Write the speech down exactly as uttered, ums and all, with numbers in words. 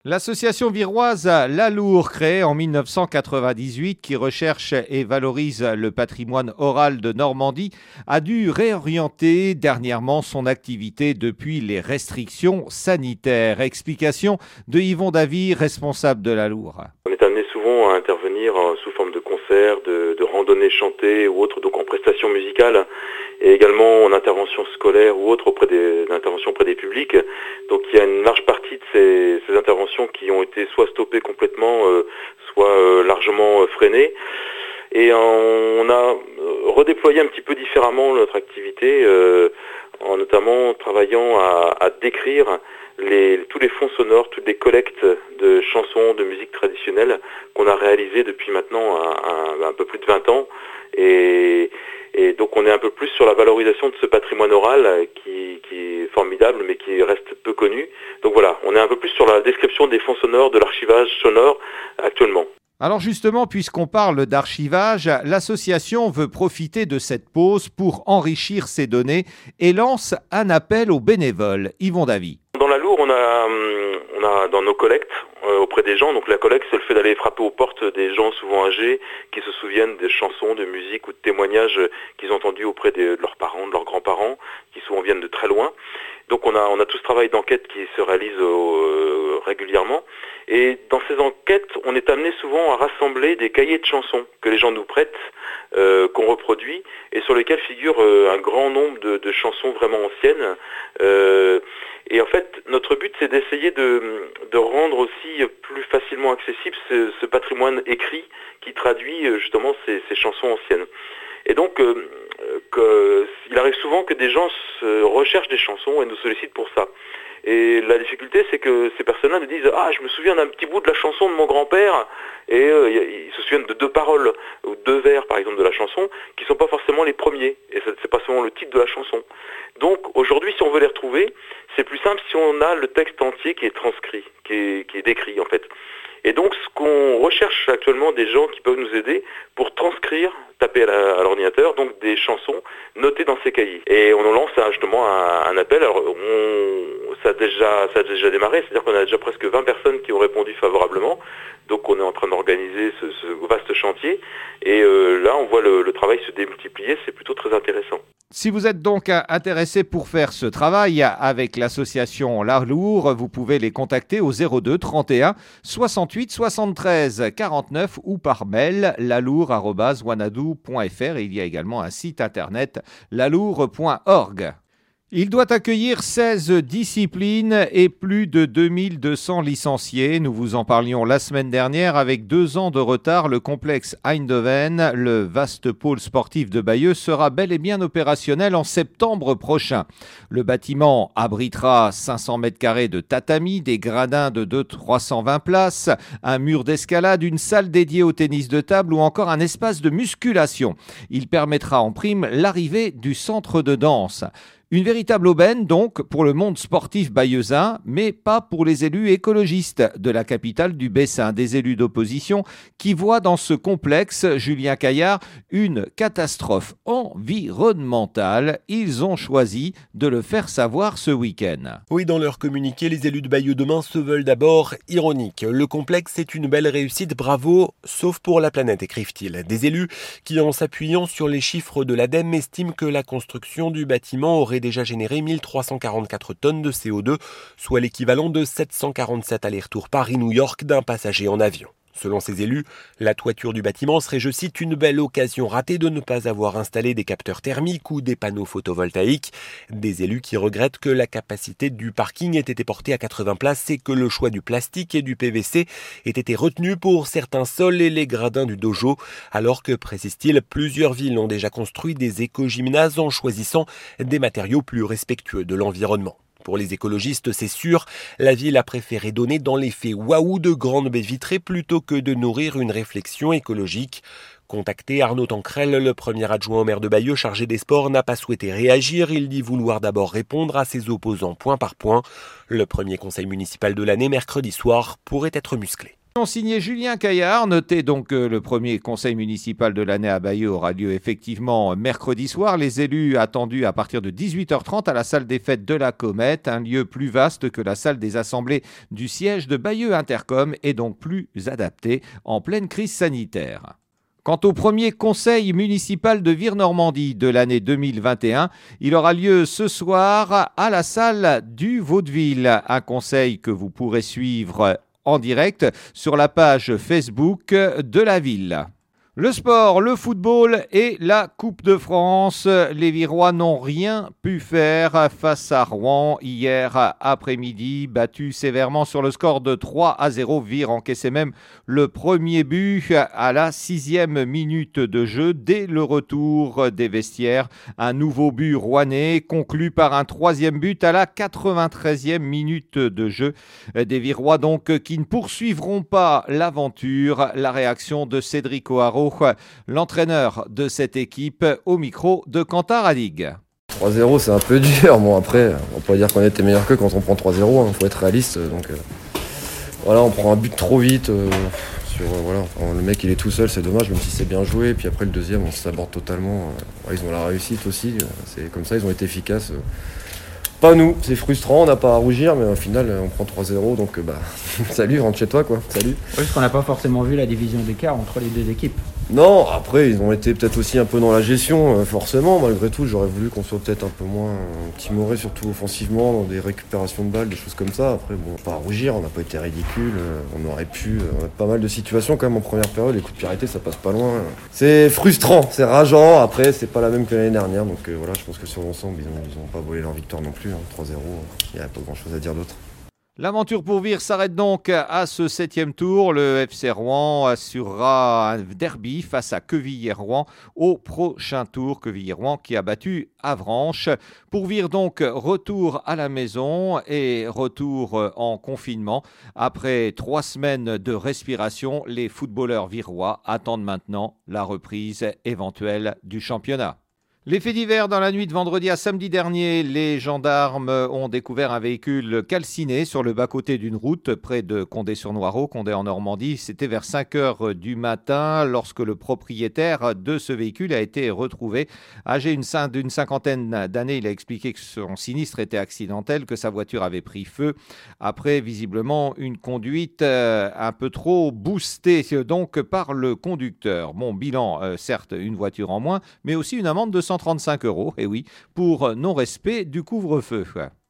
L'association viroise Lalour, créée en mille neuf cent quatre-vingt-dix-huit, qui recherche et valorise le patrimoine oral de Normandie, a dû réorienter dernièrement son activité depuis les restrictions sanitaires. Explication de Yvon Davy, responsable de Lalour. On est amené souvent à intervenir sous forme de concerts, de, de randonnées chantées ou autres, donc en prestations musicales, et également en intervention scolaire ou autre auprès des interventions auprès des publics. Donc il y a une large partie de ces, ces interventions qui ont été soit stoppées complètement, euh, soit euh, largement euh, freinées. Et on a redéployé un petit peu différemment notre activité, euh, en notamment travaillant à, à décrire les, tous les fonds sonores, toutes les collectes de chansons, de musique traditionnelle qu'on a réalisées depuis maintenant un, un, un peu plus de vingt ans. Et, et donc on est un peu plus sur la valorisation de ce patrimoine oral qui, qui est formidable mais qui reste peu connu. Donc voilà, on est un peu plus sur la description des fonds sonores, de l'archivage sonore actuellement. Alors justement, puisqu'on parle d'archivage, l'association veut profiter de cette pause pour enrichir ses données et lance un appel aux bénévoles. Yvon Davy. Dans Lalour, on a, on a dans nos collectes euh, auprès des gens, donc la collecte c'est le fait d'aller frapper aux portes des gens souvent âgés qui se souviennent des chansons, de musique ou de témoignages qu'ils ont entendus auprès de leurs parents, de leurs grands-parents, qui souvent viennent de très loin. Donc on a, on a tout ce travail d'enquête qui se réalise euh, régulièrement. Et dans ces enquêtes, on est amené souvent à rassembler des cahiers de chansons que les gens nous prêtent, euh, qu'on reproduit, et sur lesquels figure euh, un grand nombre de, de chansons vraiment anciennes. Euh, et en fait, notre but, c'est d'essayer de, de rendre aussi plus facilement accessible ce, ce patrimoine écrit qui traduit justement ces, ces chansons anciennes. Et donc, euh, que, il arrive souvent que des gens se recherchent des chansons et nous sollicitent pour ça. Et la difficulté, c'est que ces personnes-là nous disent « Ah, je me souviens d'un petit bout de la chanson de mon grand-père » et euh, ils se souviennent de deux paroles ou deux vers, par exemple, de la chanson, qui ne sont pas forcément les premiers. Et c'est pas seulement le titre de la chanson. Donc, aujourd'hui, si on veut les retrouver, c'est plus simple si on a le texte entier qui est transcrit, qui est, qui est décrit, en fait. Et donc, ce qu'on recherche actuellement, des gens qui peuvent nous aider pour transcrire, taper à l'ordinateur, donc des chansons notées dans ces cahiers. Et on lance justement un, un appel. Alors, on, ça, a déjà, ça a déjà démarré, c'est-à-dire qu'on a déjà presque vingt personnes qui ont répondu favorablement. Donc, on est en train d'organiser ce, ce vaste chantier. Et euh, là, on voit le, le travail se démultiplier. C'est plutôt très intéressant. Si vous êtes donc intéressé pour faire ce travail avec l'association Lalour, vous pouvez les contacter au zéro deux trente et un soixante-huit soixante-treize quarante-neuf ou par mail lalour arobase wanadoo point f r. Il y a également un site internet lalour point org. Il doit accueillir seize disciplines et plus de deux mille deux cents licenciés. Nous vous en parlions la semaine dernière. Avec deux ans de retard, le complexe Eindhoven, le vaste pôle sportif de Bayeux, sera bel et bien opérationnel en septembre prochain. Le bâtiment abritera cinq cents mètres carrés de tatami, des gradins de deux cents à trois cent vingt places, un mur d'escalade, une salle dédiée au tennis de table ou encore un espace de musculation. Il permettra en prime l'arrivée du centre de danse. Une véritable aubaine donc pour le monde sportif bayeuxin, mais pas pour les élus écologistes de la capitale du Bessin, des élus d'opposition qui voient dans ce complexe, Julien Caillard, une catastrophe environnementale. Ils ont choisi de le faire savoir ce week-end. Oui, dans leur communiqué, les élus de Bayeux demain se veulent d'abord ironiques. Le complexe est une belle réussite, bravo, sauf pour la planète, écrivent-ils. Des élus qui, en s'appuyant sur les chiffres de l'ADEME, estiment que la construction du bâtiment aurait déjà généré mille trois cent quarante-quatre tonnes de C O deux, soit l'équivalent de sept cent quarante-sept allers-retours Paris-New York d'un passager en avion. Selon ces élus, la toiture du bâtiment serait, je cite, une belle occasion ratée de ne pas avoir installé des capteurs thermiques ou des panneaux photovoltaïques. Des élus qui regrettent que la capacité du parking ait été portée à quatre-vingts places et que le choix du plastique et du P V C ait été retenu pour certains sols et les gradins du dojo, alors que, précise-t-il, plusieurs villes ont déjà construit des éco-gymnases en choisissant des matériaux plus respectueux de l'environnement. Pour les écologistes, c'est sûr, la ville a préféré donner dans l'effet waouh de grandes baies vitrées plutôt que de nourrir une réflexion écologique. Contacté, Arnaud Tancrel, le premier adjoint au maire de Bayeux chargé des sports, n'a pas souhaité réagir. Il dit vouloir d'abord répondre à ses opposants point par point. Le premier conseil municipal de l'année, mercredi soir, pourrait être musclé. Signé Julien Caillard. Notez donc que le premier conseil municipal de l'année à Bayeux aura lieu effectivement mercredi soir. Les élus attendus à partir de dix-huit heures trente à la salle des fêtes de la Comète, un lieu plus vaste que la salle des assemblées du siège de Bayeux Intercom et donc plus adapté en pleine crise sanitaire. Quant au premier conseil municipal de Vire-Normandie de l'année deux mille vingt et un, il aura lieu ce soir à la salle du Vaudeville. Un conseil que vous pourrez suivre en direct sur la page Facebook de la ville. Le sport, le football et la Coupe de France. Les Virois n'ont rien pu faire face à Rouen hier après-midi. Battu sévèrement sur le score de trois à zéro. Vire encaissait même le premier but à la sixième minute de jeu. Dès le retour des vestiaires, un nouveau but rouennais conclu par un troisième but à la quatre-vingt-treizième minute de jeu. Des Virois donc qui ne poursuivront pas l'aventure. La réaction de Cédric O'Haraud, l'entraîneur de cette équipe, au micro de Quentin Radig. trois zéro, c'est un peu dur. Bon, après, on peut dire qu'on était meilleur que quand on prend trois zéro. Il hein, faut être réaliste. Donc, euh, voilà, on prend un but trop vite. Euh, sur, euh, voilà. Enfin, le mec, il est tout seul, c'est dommage, même si c'est bien joué. Puis après, le deuxième, on s'aborde totalement. Euh, ouais, ils ont la réussite aussi. C'est comme ça, ils ont été efficaces. Euh, Pas nous, c'est frustrant, on n'a pas à rougir, mais au final, on prend trois zéro, donc bah, salut, rentre chez toi, quoi, salut. Parce qu'on n'a pas forcément vu la division d'écart entre les deux équipes. Non, après, ils ont été peut-être aussi un peu dans la gestion, euh, forcément, malgré tout, j'aurais voulu qu'on soit peut-être un peu moins euh, timoré, surtout offensivement, dans des récupérations de balles, des choses comme ça. Après, bon, pas à rougir, on n'a pas été ridicule, euh, on aurait pu, euh, on a pas mal de situations quand même en première période, les coups de pied arrêtés, ça passe pas loin. C'est frustrant, c'est rageant, après, c'est pas la même que l'année dernière, donc euh, voilà, je pense que sur l'ensemble, ils n'ont ils ont pas volé leur victoire non plus. trois zéro, il n'y a pas grand chose à dire d'autre. L'aventure pour Vire s'arrête donc à ce septième tour. Le F C Rouen assurera un derby face à Quevilly-Rouen au prochain tour. Quevilly-Rouen qui a battu Avranches. Pour Vire donc, retour à la maison et retour en confinement. Après trois semaines de respiration, les footballeurs virois attendent maintenant la reprise éventuelle du championnat. Les faits divers dans la nuit de vendredi à samedi dernier, les gendarmes ont découvert un véhicule calciné sur le bas-côté d'une route près de Condé-sur-Noireau, Condé en Normandie. C'était vers cinq heures du matin lorsque le propriétaire de ce véhicule a été retrouvé. Âgé d'une cinquantaine d'années, il a expliqué que son sinistre était accidentel, que sa voiture avait pris feu après visiblement une conduite un peu trop boostée donc par le conducteur. Bon, bilan, euh, certes une voiture en moins, mais aussi une amende de cent trente-cinq euros, et oui, pour non-respect du couvre-feu.